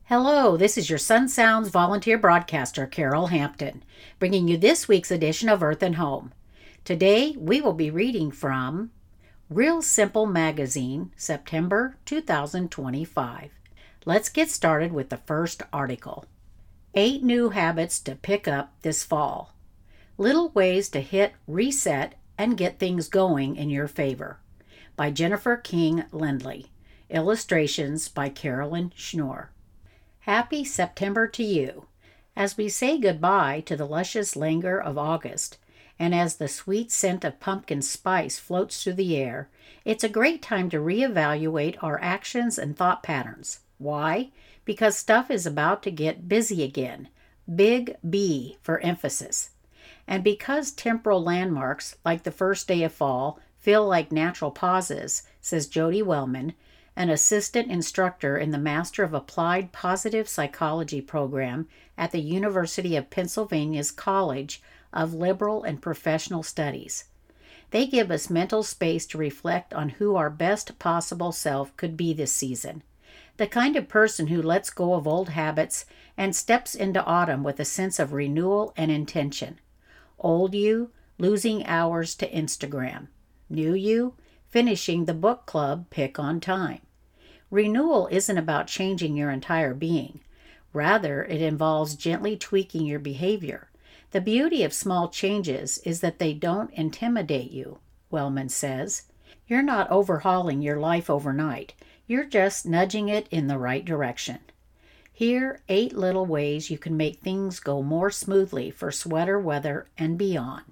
Hello, this is your Sun Sounds volunteer broadcaster, Carol Hampton, bringing you this week's edition of Earth and Home. Today, we will be reading from Real Simple Magazine, September 2025. Let's get started with the first article. 8 New Habits to Pick Up This Fall. Little Ways to Hit Reset and Get Things Going in Your Favor, by Jennifer King Lindley. Illustrations by Carolyn Schnoor. Happy September to you. As we say goodbye to the luscious languor of August, and as the sweet scent of pumpkin spice floats through the air, it's a great time to reevaluate our actions and thought patterns. Why? Because stuff is about to get busy again. Big B for emphasis. And because temporal landmarks, like the first day of fall, feel like natural pauses, says Jody Wellman, an assistant instructor in the Master of Applied Positive Psychology program at the University of Pennsylvania's College of Liberal and Professional Studies. They give us mental space to reflect on who our best possible self could be this season. The kind of person who lets go of old habits and steps into autumn with a sense of renewal and intention. Old you, losing hours to Instagram. New you, finishing the book club pick on time. Renewal isn't about changing your entire being. Rather, it involves gently tweaking your behavior. The beauty of small changes is that they don't intimidate you, Wellman says. You're not overhauling your life overnight. You're just nudging it in the right direction. Here, 8 little ways you can make things go more smoothly for sweater weather and beyond.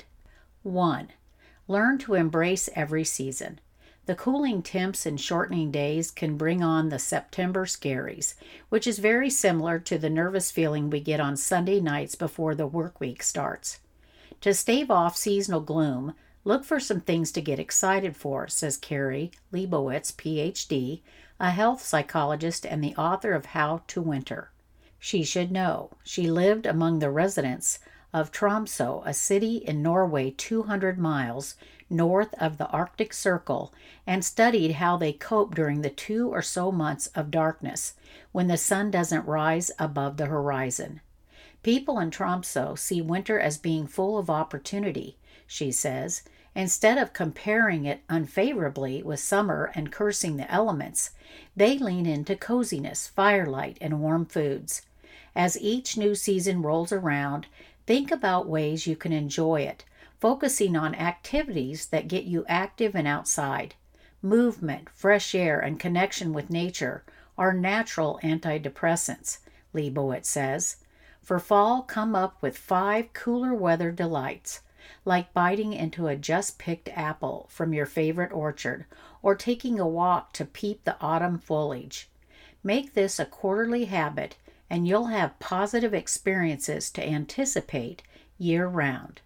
1. Learn to embrace every season. The cooling temps and shortening days can bring on the September scaries, which is very similar to the nervous feeling we get on Sunday nights before the work week starts. To stave off seasonal gloom, look for some things to get excited for, says Carrie Leibowitz, Ph.D., a health psychologist and the author of How to Winter. She should know. She lived among the residents of Tromsø, a city in Norway 200 miles north of the Arctic Circle, and studied how they cope during the 2 or so months of darkness when the sun doesn't rise above the horizon. People in Tromsø see winter as being full of opportunity, she says. Instead of comparing it unfavorably with summer and cursing the elements, they lean into coziness, firelight, and warm foods. As each new season rolls around, think about ways you can enjoy it, focusing on activities that get you active and outside. Movement, fresh air, and connection with nature are natural antidepressants, Leibowitz says. For fall, come up with 5 cooler weather delights, like biting into a just-picked apple from your favorite orchard or taking a walk to peep the autumn foliage. Make this a quarterly habit, and you'll have positive experiences to anticipate year-round.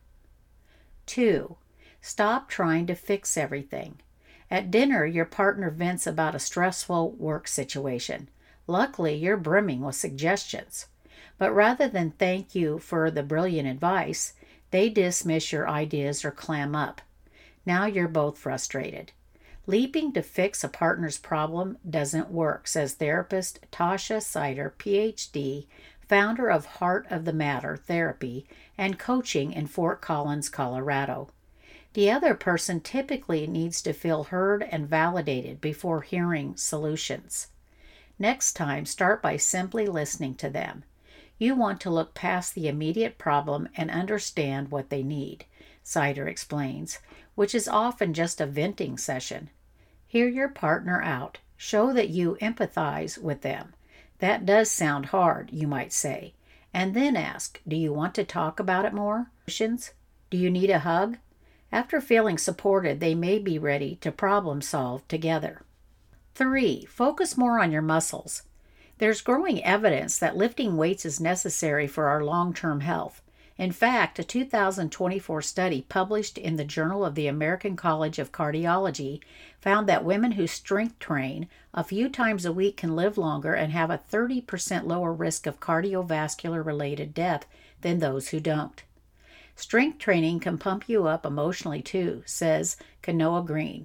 2. Stop trying to fix everything. At dinner, your partner vents about a stressful work situation. Luckily, you're brimming with suggestions. But rather than thank you for the brilliant advice, they dismiss your ideas or clam up. Now you're both frustrated. Leaping to fix a partner's problem doesn't work, says therapist Tasha Sider, Ph.D., founder of Heart of the Matter Therapy and coaching in Fort Collins, Colorado. The other person typically needs to feel heard and validated before hearing solutions. Next time, start by simply listening to them. You want to look past the immediate problem and understand what they need, Sider explains, which is often just a venting session. Hear your partner out. Show that you empathize with them. That does sound hard, you might say. And then ask, do you want to talk about it more? Do you need a hug? After feeling supported, they may be ready to problem solve together. 3. Focus more on your muscles. There's growing evidence that lifting weights is necessary for our long-term health. In fact, a 2024 study published in the Journal of the American College of Cardiology found that women who strength train a few times a week can live longer and have a 30% lower risk of cardiovascular-related death than those who don't. Strength training can pump you up emotionally too, says Kanoa Green,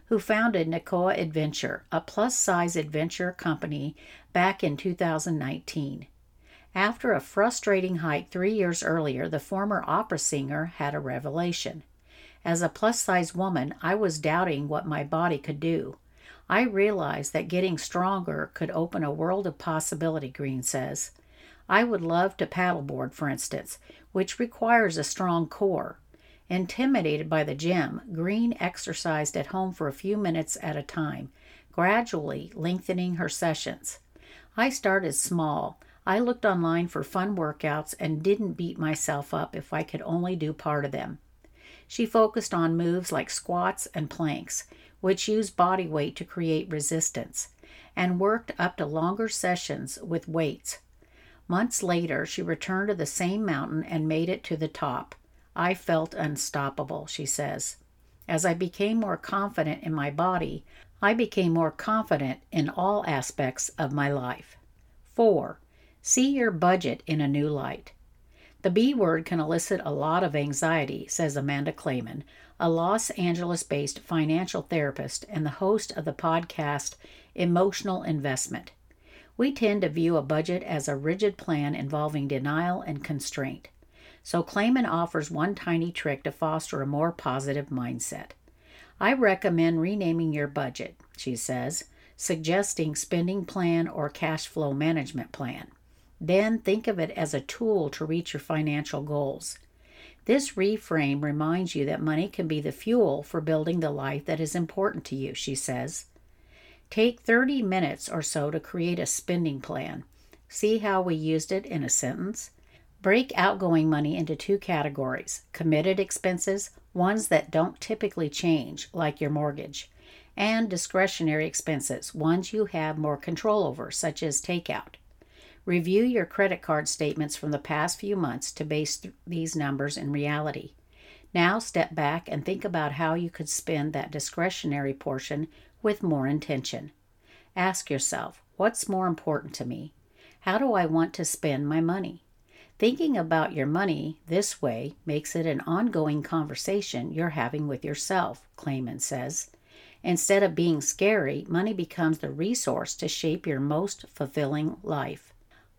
who founded Nakoa Adventure, a plus-size adventure company, back in 2019. After a frustrating hike 3 years earlier, the former opera singer had a revelation. As a plus-size woman, I was doubting what my body could do. I realized that getting stronger could open a world of possibility, Green says. I would love to paddleboard, for instance, which requires a strong core. Intimidated by the gym, Green exercised at home for a few minutes at a time, gradually lengthening her sessions. I started small. I looked online for fun workouts and didn't beat myself up if I could only do part of them. She focused on moves like squats and planks, which use body weight to create resistance, and worked up to longer sessions with weights. Months later, she returned to the same mountain and made it to the top. I felt unstoppable, she says. As I became more confident in my body, I became more confident in all aspects of my life. 4. See your budget in a new light. The B word can elicit a lot of anxiety, says Amanda Clayman, a Los Angeles-based financial therapist and the host of the podcast Emotional Investment. We tend to view a budget as a rigid plan involving denial and constraint. So Clayman offers one tiny trick to foster a more positive mindset. I recommend renaming your budget, she says, suggesting spending plan or cash flow management plan. Then think of it as a tool to reach your financial goals. This reframe reminds you that money can be the fuel for building the life that is important to you, she says. Take 30 minutes or so to create a spending plan. See how we used it in a sentence? Break outgoing money into 2 categories: committed expenses, ones that don't typically change, like your mortgage, and discretionary expenses, ones you have more control over, such as takeout. Review your credit card statements from the past few months to base these numbers in reality. Now step back and think about how you could spend that discretionary portion with more intention. Ask yourself, what's more important to me? How do I want to spend my money? Thinking about your money this way makes it an ongoing conversation you're having with yourself, Clayman says. Instead of being scary, money becomes the resource to shape your most fulfilling life.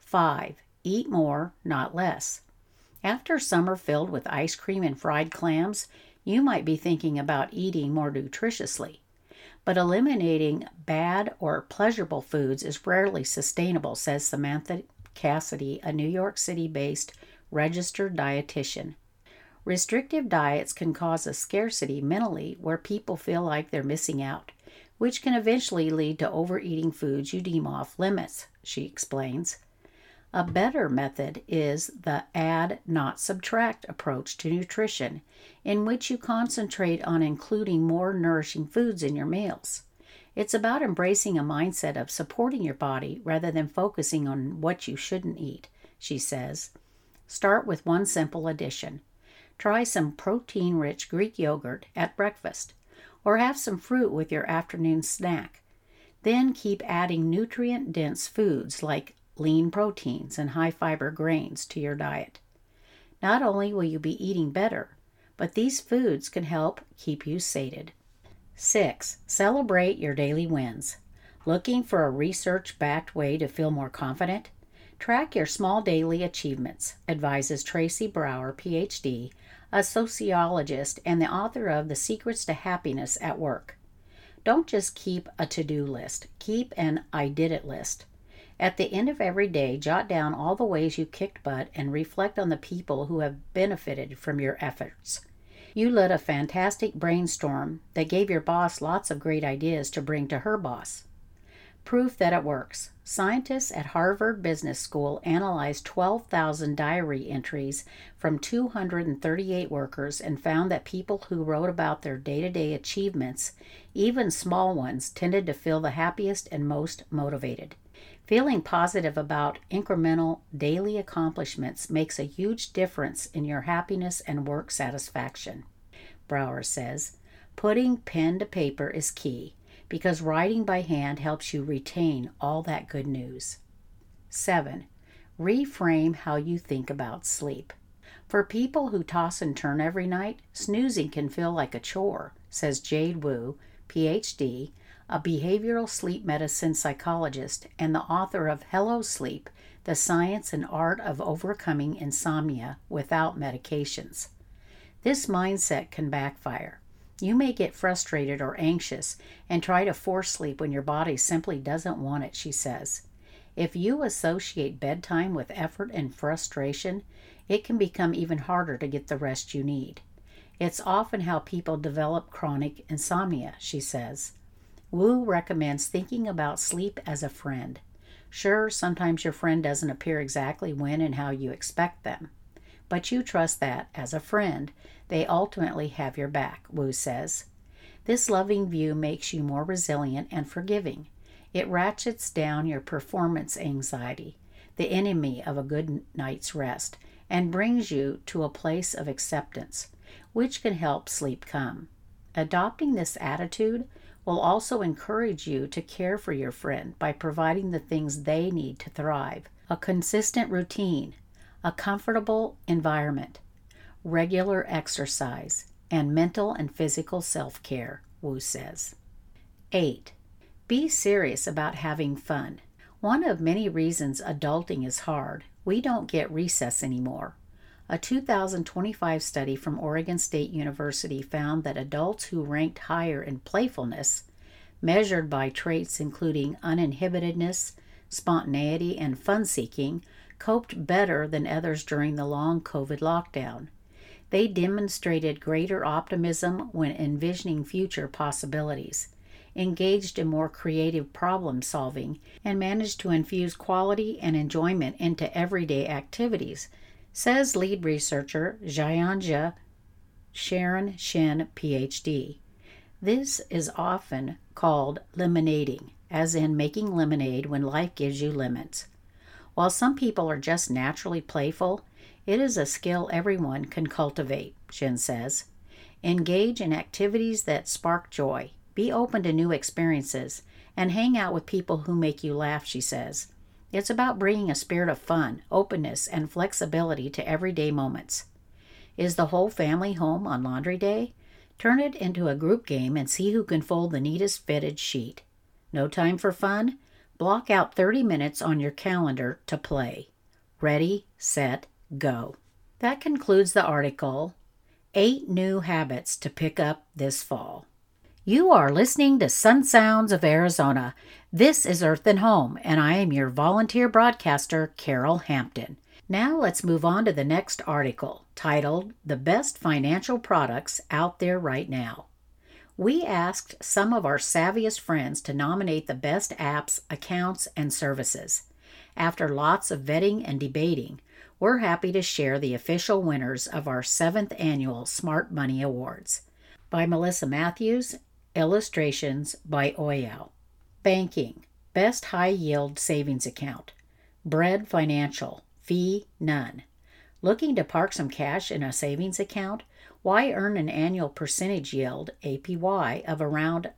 5. Eat more, not less. After summer filled with ice cream and fried clams, you might be thinking about eating more nutritiously. But eliminating bad or pleasurable foods is rarely sustainable, says Samantha Cassidy, a New York City-based registered dietitian. Restrictive diets can cause a scarcity mentally where people feel like they're missing out, which can eventually lead to overeating foods you deem off limits, she explains. A better method is the add, not subtract approach to nutrition, in which you concentrate on including more nourishing foods in your meals. It's about embracing a mindset of supporting your body rather than focusing on what you shouldn't eat, she says. Start with one simple addition. Try some protein-rich Greek yogurt at breakfast, or have some fruit with your afternoon snack. Then keep adding nutrient-dense foods like lean proteins and high-fiber grains to your diet. Not only will you be eating better, but these foods can help keep you sated. 6. Celebrate your daily wins. Looking for a research-backed way to feel more confident? Track your small daily achievements, advises Tracy Brower, Ph.D., a sociologist and the author of The Secrets to Happiness at Work. Don't just keep a to-do list. Keep an I did it list. At the end of every day, jot down all the ways you kicked butt and reflect on the people who have benefited from your efforts. You led a fantastic brainstorm that gave your boss lots of great ideas to bring to her boss. Proof that it works. Scientists at Harvard Business School analyzed 12,000 diary entries from 238 workers and found that people who wrote about their day-to-day achievements, even small ones, tended to feel the happiest and most motivated. Feeling positive about incremental daily accomplishments makes a huge difference in your happiness and work satisfaction. Brower says, putting pen to paper is key because writing by hand helps you retain all that good news. 7. Reframe how you think about sleep. For people who toss and turn every night, snoozing can feel like a chore, says Jade Wu, PhD, a behavioral sleep medicine psychologist, and the author of Hello Sleep, The Science and Art of Overcoming Insomnia Without Medications. This mindset can backfire. You may get frustrated or anxious and try to force sleep when your body simply doesn't want it, she says. If you associate bedtime with effort and frustration, it can become even harder to get the rest you need. It's often how people develop chronic insomnia, she says. Wu recommends thinking about sleep as a friend. Sure, sometimes your friend doesn't appear exactly when and how you expect them, but you trust that, as a friend, they ultimately have your back, Wu says. This loving view makes you more resilient and forgiving. It ratchets down your performance anxiety, the enemy of a good night's rest, and brings you to a place of acceptance, which can help sleep come. Adopting this attitude will also encourage you to care for your friend by providing the things they need to thrive: a consistent routine, a comfortable environment, regular exercise, and mental and physical self-care, Wu says. 8. Be serious about having fun. One of many reasons adulting is hard, we don't get recess anymore. A 2025 study from Oregon State University found that adults who ranked higher in playfulness, measured by traits including uninhibitedness, spontaneity, and fun-seeking, coped better than others during the long COVID lockdown. They demonstrated greater optimism when envisioning future possibilities, engaged in more creative problem solving, and managed to infuse quality and enjoyment into everyday activities, says lead researcher Jianja Sharon Shin, PhD. This is often called lemonading, as in making lemonade when life gives you lemons. While some people are just naturally playful, it is a skill everyone can cultivate, Shin says. Engage in activities that spark joy, be open to new experiences, and hang out with people who make you laugh, she says. It's about bringing a spirit of fun, openness, and flexibility to everyday moments. Is the whole family home on laundry day? Turn it into a group game and see who can fold the neatest fitted sheet. No time for fun? Block out 30 minutes on your calendar to play. Ready, set, go. That concludes the article, 8 New Habits to Pick Up This Fall. You are listening to Sun Sounds of Arizona. This is Earth and Home, and I am your volunteer broadcaster, Carol Hampton. Now let's move on to the next article, titled The Best Financial Products Out There Right Now. We asked some of our savviest friends to nominate the best apps, accounts, and services. After lots of vetting and debating, we're happy to share the official winners of our 7th annual Smart Money Awards. By Melissa Matthews, illustrations by Oyal. Banking, Best High Yield Savings Account. Bread Financial, Fee None. Looking to park some cash in a savings account? Why earn an annual percentage yield, APY, of around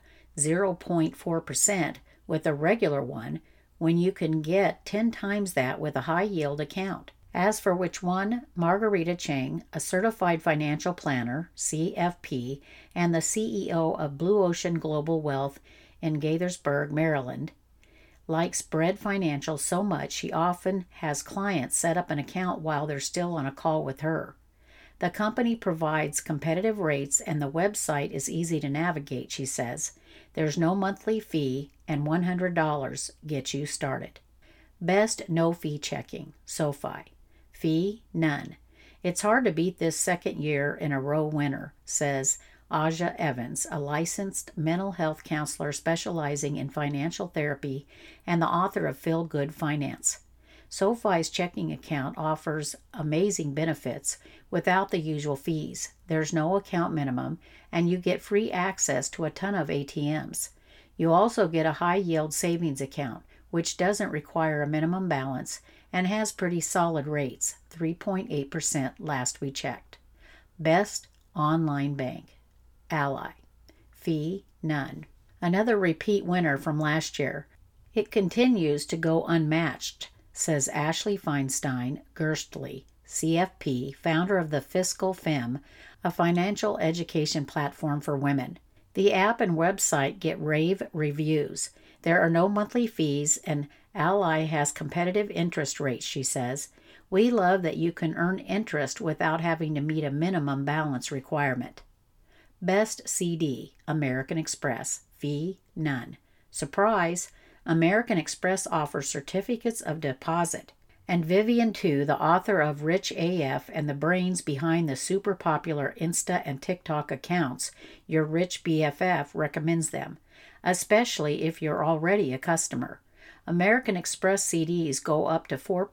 0.4% with a regular one when you can get 10 times that with a high yield account? As for which one, Margarita Cheng, a certified financial planner, CFP, and the CEO of Blue Ocean Global Wealth in Gaithersburg, Maryland, likes Bread Financial so much she often has clients set up an account while they're still on a call with her. The company provides competitive rates and the website is easy to navigate, she says. There's no monthly fee and $100 gets you started. Best no-fee checking, SoFi. Fee none. It's hard to beat this second year in a row winner, says Aja Evans, a licensed mental health counselor specializing in financial therapy and the author of Feel Good Finance. SoFi's checking account offers amazing benefits without the usual fees. There's no account minimum, and you get free access to a ton of ATMs. You also get a high-yield savings account, which doesn't require a minimum balance and has pretty solid rates, 3.8% last we checked. Best online bank, Ally. Fee none. Another repeat winner from last year. It continues to go unmatched, says Ashley Feinstein Gerstley, CFP, founder of the Fiscal Femme, a financial education platform for women. The app and website get rave reviews. There are no monthly fees, and Ally has competitive interest rates, she says. We love that you can earn interest without having to meet a minimum balance requirement. Best CD, American Express. Fee, none. Surprise! American Express offers certificates of deposit. And Vivian Tu, the author of Rich AF and the brains behind the super popular Insta and TikTok accounts, Your Rich BFF, recommends them, especially if you're already a customer. American Express CDs go up to 4%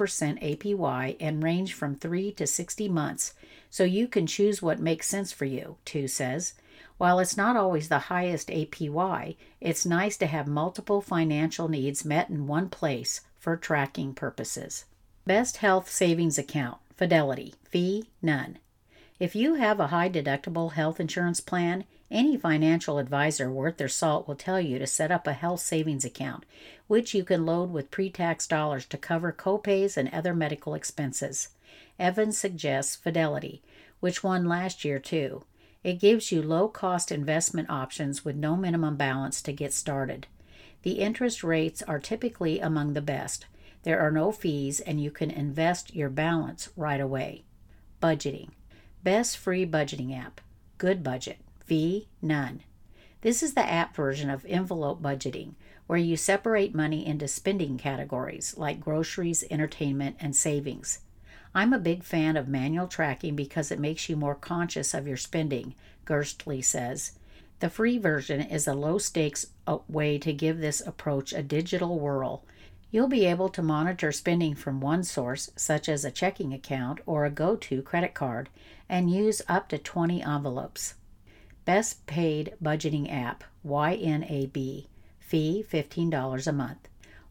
APY and range from 3 to 60 months, so you can choose what makes sense for you, Tu says. While it's not always the highest APY, it's nice to have multiple financial needs met in one place for tracking purposes. Best Health Savings Account, Fidelity. Fee, none. If you have a high-deductible health insurance plan, any financial advisor worth their salt will tell you to set up a health savings account, which you can load with pre-tax dollars to cover copays and other medical expenses. Evans suggests Fidelity, which won last year too. It gives you low-cost investment options with no minimum balance to get started. The interest rates are typically among the best. There are no fees, and you can invest your balance right away. Budgeting. Best free budgeting app. Good Budget. Fee, none. This is the app version of envelope budgeting, where you separate money into spending categories like groceries, entertainment, and savings. I'm a big fan of manual tracking because it makes you more conscious of your spending, Gerstley says. The free version is a low-stakes way to give this approach a digital whirl. You'll be able to monitor spending from one source, such as a checking account or a go-to credit card, and use up to 20 envelopes. Best Paid Budgeting App, YNAB. Fee, $15 a month.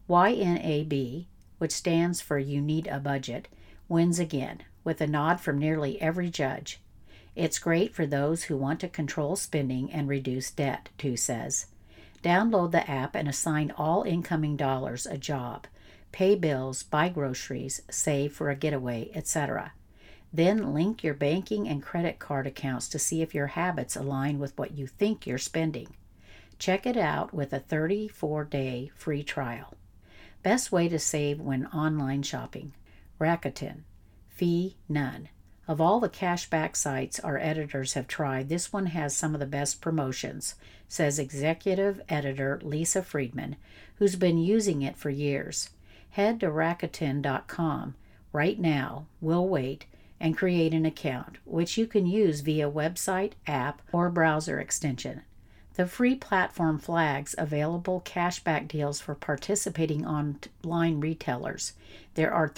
YNAB, which stands for You Need a Budget, wins again, with a nod from nearly every judge. It's great for those who want to control spending and reduce debt, Tu says. Download the app and assign all incoming dollars a job. Pay bills, buy groceries, save for a getaway, etc. Then link your banking and credit card accounts to see if your habits align with what you think you're spending. Check it out with a 34-day free trial. Best way to save when online shopping. Rakuten. Fee, none. Of all the cashback sites our editors have tried, this one has some of the best promotions, says executive editor Lisa Friedman, who's been using it for years. Head to Rakuten.com right now, we'll wait, and create an account, which you can use via website, app, or browser extension. The free platform flags available cashback deals for participating online retailers. There are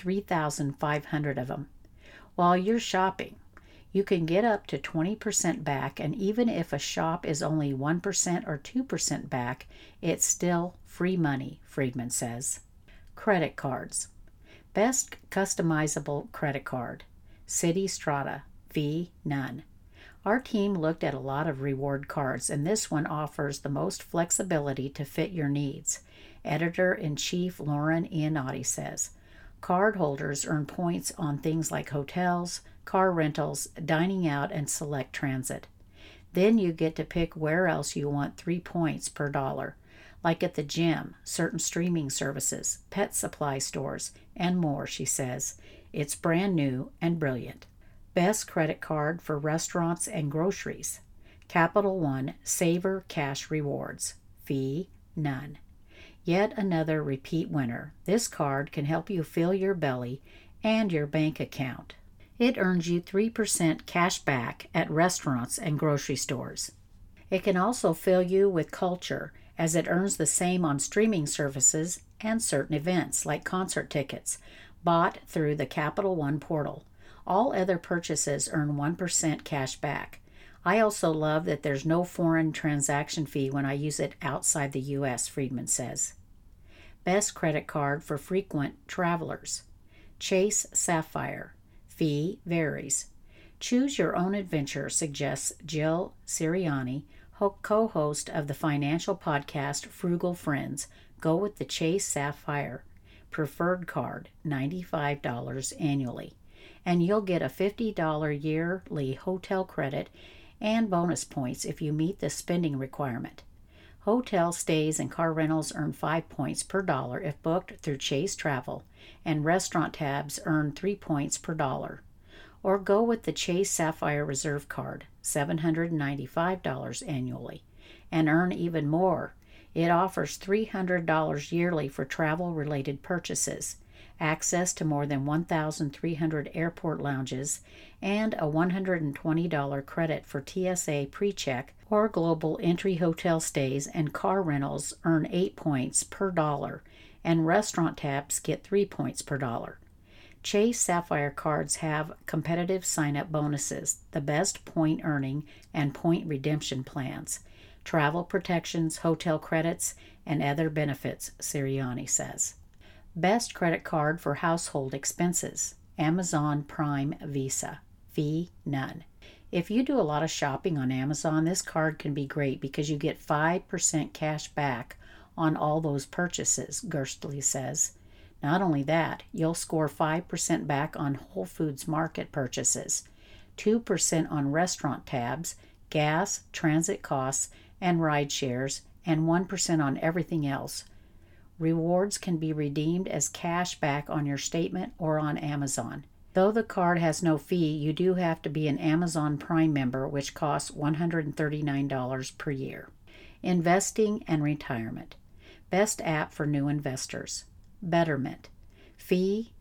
3,500 of them. While you're shopping, you can get up to 20% back, and even if a shop is only 1% or 2% back, it's still free money, Friedman says. Credit cards. Best customizable credit card. Citi Strata. Fee, none. Our team looked at a lot of reward cards, and this one offers the most flexibility to fit your needs. Editor-in-Chief Lauren Iannotti says. Cardholders earn points on things like hotels, car rentals, dining out, and select transit. Then you get to pick where else you want 3 points per dollar, like at the gym, certain streaming services, pet supply stores, and more, she says. It's brand new and brilliant. Best credit card for restaurants and groceries. Capital One Savor Cash Rewards. Fee, none. Yet another repeat winner. This card can help you fill your belly and your bank account. It earns you 3% cash back at restaurants and grocery stores. It can also fill you with culture, as it earns the same on streaming services and certain events like concert tickets, bought through the Capital One portal. All other purchases earn 1% cash back. I also love that there's no foreign transaction fee when I use it outside the U.S., Friedman says. Best credit card for frequent travelers. Chase Sapphire. Fee varies. Choose your own adventure, suggests Jill Sirianni, co-host of the financial podcast Frugal Friends. Go with the Chase Sapphire Preferred Card, $95 annually. And you'll get a $50 yearly hotel credit and bonus points if you meet the spending requirement. Hotel stays and car rentals earn 5 points per dollar if booked through Chase Travel, and restaurant tabs earn 3 points per dollar. Or go with the Chase Sapphire Reserve Card, $795 annually, and earn even more. It offers $300 yearly for travel-related purchases, access to more than 1,300 airport lounges, and a $120 credit for TSA PreCheck or global entry hotel stays, and car rentals earn 8 points per dollar, and restaurant tabs get 3 points per dollar. Chase Sapphire cards have competitive sign-up bonuses, the best point earning and point redemption plans, travel protections, hotel credits, and other benefits, Sirianni says. Best credit card for household expenses, Amazon Prime Visa. Fee none. If you do a lot of shopping on Amazon, this card can be great because you get 5% cash back on all those purchases, Gerstli says. Not only that, you'll score 5% back on Whole Foods Market purchases, 2% on restaurant tabs, gas, transit costs, and ride shares, and 1% on everything else. Rewards can be redeemed as cash back on your statement or on Amazon. Though the card has no fee, you do have to be an Amazon Prime member, which costs $139 per year. Investing and retirement. Best app for new investors. Betterment. Fee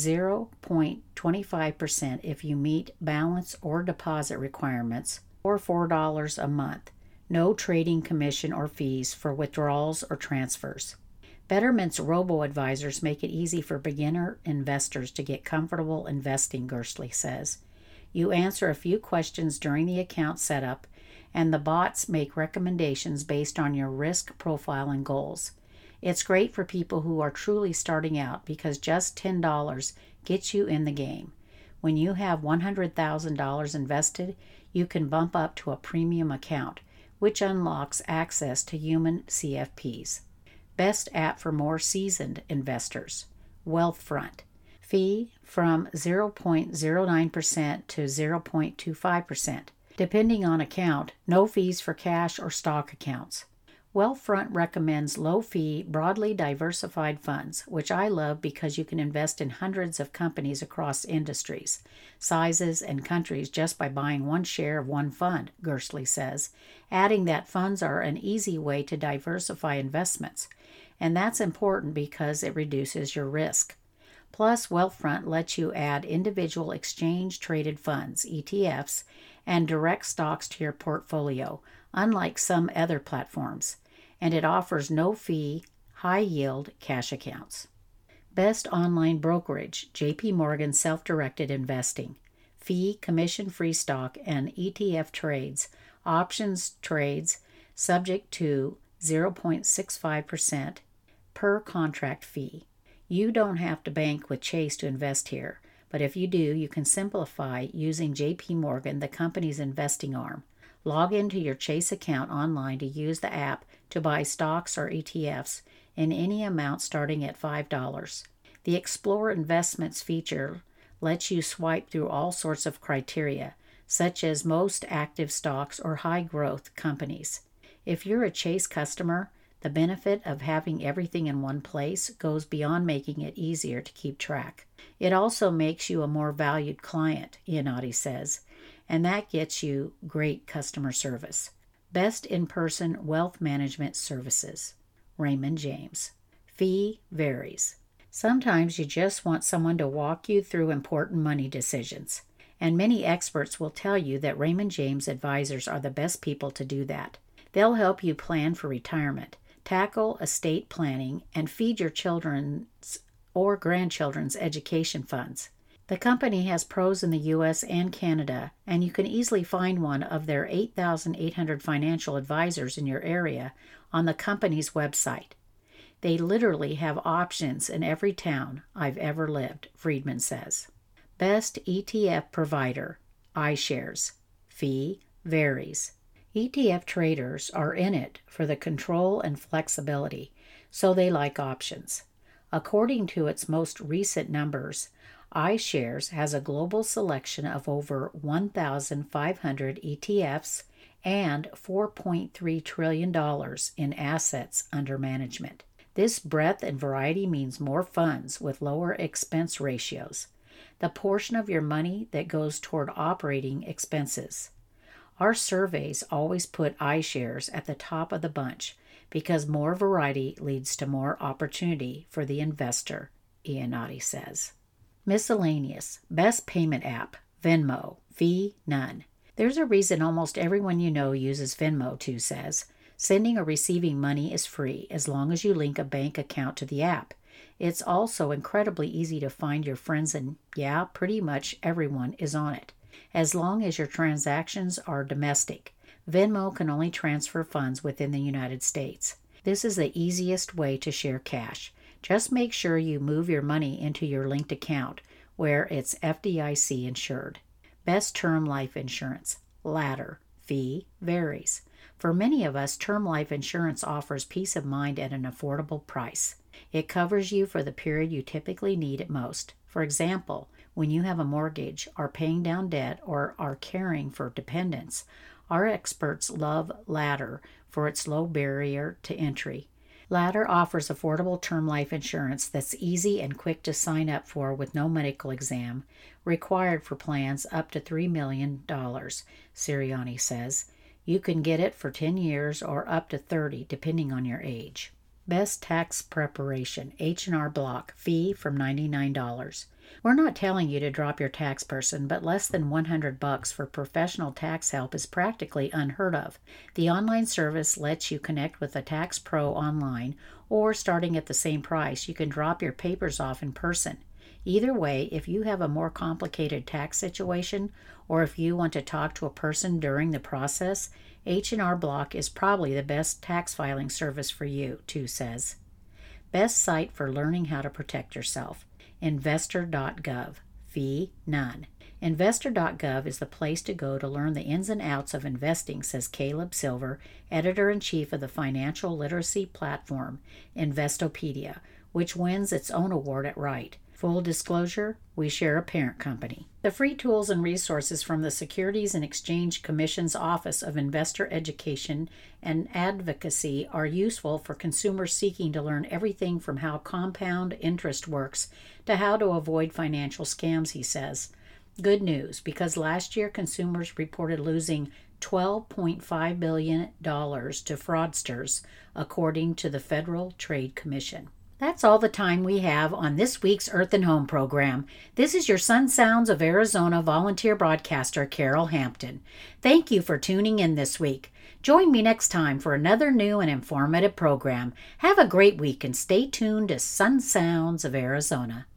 0.25% if you meet balance or deposit requirements, or $4 a month. No trading commission or fees for withdrawals or transfers. Betterment's robo-advisors make it easy for beginner investors to get comfortable investing, Gerstli says. You answer a few questions during the account setup, and the bots make recommendations based on your risk profile and goals. It's great for people who are truly starting out because just $10 gets you in the game. When you have $100,000 invested, you can bump up to a premium account, which unlocks access to human CFPs. Best app for more seasoned investors. Wealthfront. Fee from 0.09% to 0.25%, depending on account. No fees for cash or stock accounts. Wealthfront recommends low-fee, broadly diversified funds, which I love because you can invest in hundreds of companies across industries, sizes, and countries just by buying one share of one fund, Gerstli says, adding that funds are an easy way to diversify investments, and that's important because it reduces your risk. Plus, Wealthfront lets you add individual exchange-traded funds, ETFs, and direct stocks to your portfolio, unlike some other platforms. And it offers no-fee, high-yield cash accounts. Best online brokerage, JP Morgan Self-Directed Investing. Fee, commission-free stock and ETF trades, options trades, subject to 0.65% per contract fee. You don't have to bank with Chase to invest here, but if you do, you can simplify using JP Morgan, the company's investing arm. Log into your Chase account online to use the app to buy stocks or ETFs in any amount starting at $5. The Explore Investments feature lets you swipe through all sorts of criteria, such as most active stocks or high-growth companies. If you're a Chase customer, the benefit of having everything in one place goes beyond making it easier to keep track. It also makes you a more valued client, Iannotti says, and that gets you great customer service. Best in-person wealth management services. Raymond James. Fee varies. Sometimes you just want someone to walk you through important money decisions, and many experts will tell you that Raymond James advisors are the best people to do that. They'll help you plan for retirement, tackle estate planning, and feed your children's or grandchildren's education funds. The company has pros in the U.S. and Canada, and you can easily find one of their 8,800 financial advisors in your area on the company's website. They literally have options in every town I've ever lived, Friedman says. Best ETF provider, iShares. Fee varies. ETF traders are in it for the control and flexibility, so they like options. According to its most recent numbers, iShares has a global selection of over 1,500 ETFs and $4.3 trillion in assets under management. This breadth and variety means more funds with lower expense ratios, the portion of your money that goes toward operating expenses. Our surveys always put iShares at the top of the bunch because more variety leads to more opportunity for the investor, Iannotti says. Miscellaneous. Best payment app. Venmo. Fee none. There's a reason almost everyone you know uses Venmo, Tu says. Sending or receiving money is free as long as you link a bank account to the app. It's also incredibly easy to find your friends, and yeah, pretty much everyone is on it. As long as your transactions are domestic, Venmo can only transfer funds within the United States. This is the easiest way to share cash. Just make sure you move your money into your linked account where it's FDIC insured. Best term life insurance. Ladder. Fee varies. For many of us, term life insurance offers peace of mind at an affordable price. It covers you for the period you typically need it most. For example, when you have a mortgage, are paying down debt, or are caring for dependents. Our experts love Ladder for its low barrier to entry. Ladder offers affordable term life insurance that's easy and quick to sign up for with no medical exam required for plans up to $3 million, Sirianni says. You can get it for 10 years or up to 30, depending on your age. Best tax preparation, H&R Block, fee from $99. We're not telling you to drop your tax person, but less than $100 for professional tax help is practically unheard of. The online service lets you connect with a tax pro online, or starting at the same price, you can drop your papers off in person. Either way, if you have a more complicated tax situation, or if you want to talk to a person during the process, H&R Block is probably the best tax filing service for you, Tu says. Best site for learning how to protect yourself. Investor.gov. Fee none. Investor.gov is the place to go to learn the ins and outs of investing, says Caleb Silver, editor-in-chief of the financial literacy platform Investopedia, which wins its own award at Right. Full disclosure, we share a parent company. The free tools and resources from the Securities and Exchange Commission's Office of Investor Education and Advocacy are useful for consumers seeking to learn everything from how compound interest works to how to avoid financial scams, he says. Good news, because last year consumers reported losing $12.5 billion to fraudsters, according to the Federal Trade Commission. That's all the time we have on this week's Earth and Home program. This is your Sun Sounds of Arizona volunteer broadcaster, Carol Hampton. Thank you for tuning in this week. Join me next time for another new and informative program. Have a great week and stay tuned to Sun Sounds of Arizona.